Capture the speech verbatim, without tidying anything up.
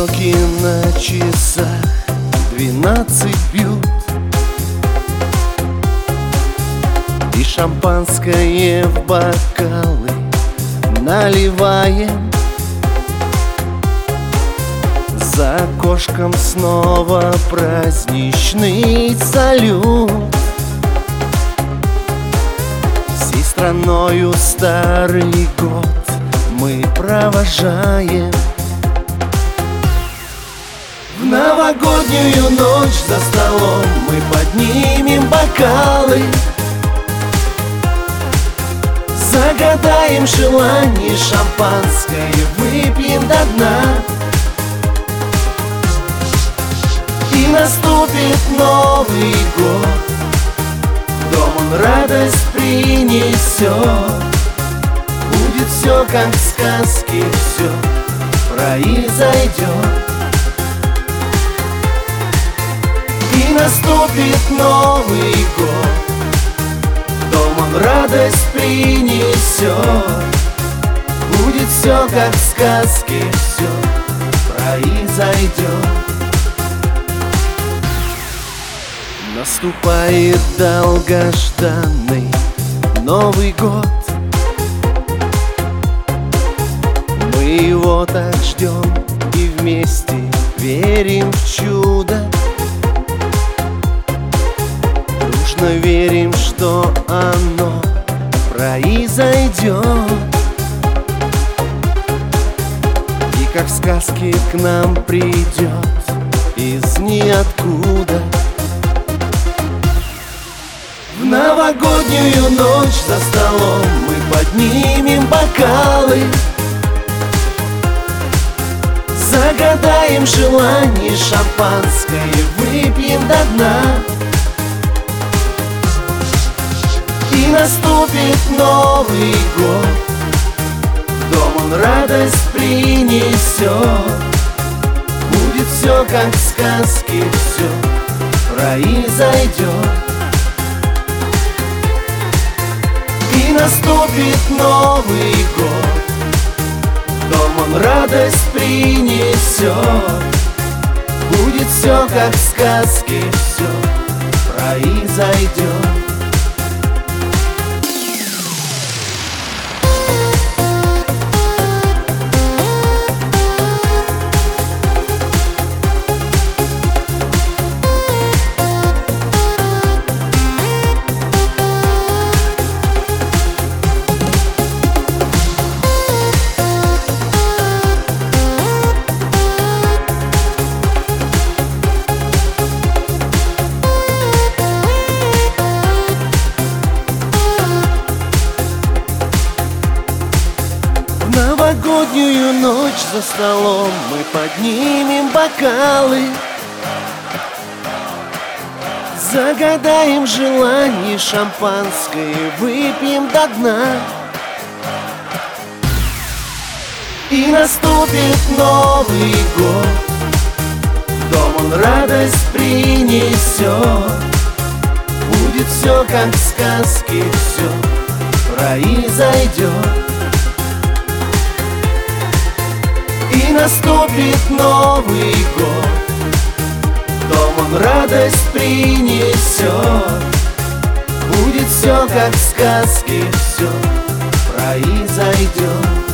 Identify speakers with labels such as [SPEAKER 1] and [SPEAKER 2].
[SPEAKER 1] Стрелки на часах двенадцать бьют, и шампанское в бокалы наливаем. За окошком снова праздничный салют. Всей страною старый год мы провожаем. В новогоднюю ночь за столом мы поднимем бокалы, загадаем желание, шампанское выпьем до дна. И наступит Новый год, дом он радость принесет. Будет все как в сказке, все произойдет. И наступит Новый год, дом он радость принесет. Будет все как в сказке, все произойдет. Наступает долгожданный Новый год. Мы его так ждем и вместе верим в чудо. Дружно верим, что оно произойдет. И как в сказке к нам придет из ниоткуда. В новогоднюю ночь за столом мы поднимем бокалы, загадаем желание, шампанское выпьем до дна. И наступит Новый год, дом он радость принесет. Будет все как в сказке, все произойдет. И наступит Новый год, дом он радость принесет. Будет все как в сказке, все произойдет. Новогоднюю ночь за столом мы поднимем бокалы, загадаем желание, шампанское выпьем до дна. И наступит Новый год, дом он радость принесет. Будет все как в сказке, все произойдет. И наступит Новый год, дом он радость принесет. Будет все как в сказке, все произойдет.